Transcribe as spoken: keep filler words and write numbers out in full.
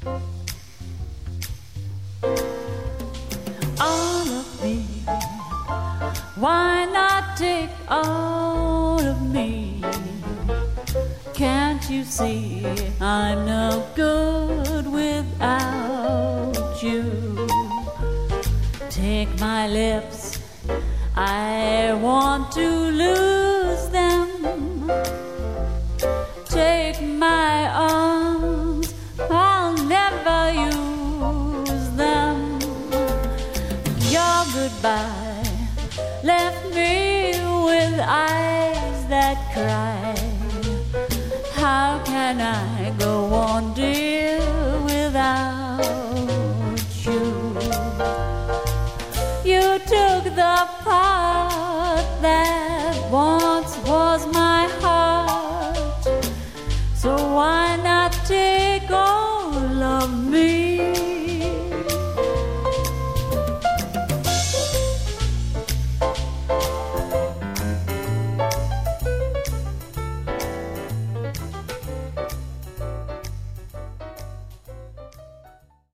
All of me, why not take all of me? Can't you see I'm no good without you? Take my lips, I want to lose them. Take my arms, I'll never use them. Your goodbye left me with eyes that cry. How can I go on, dear, without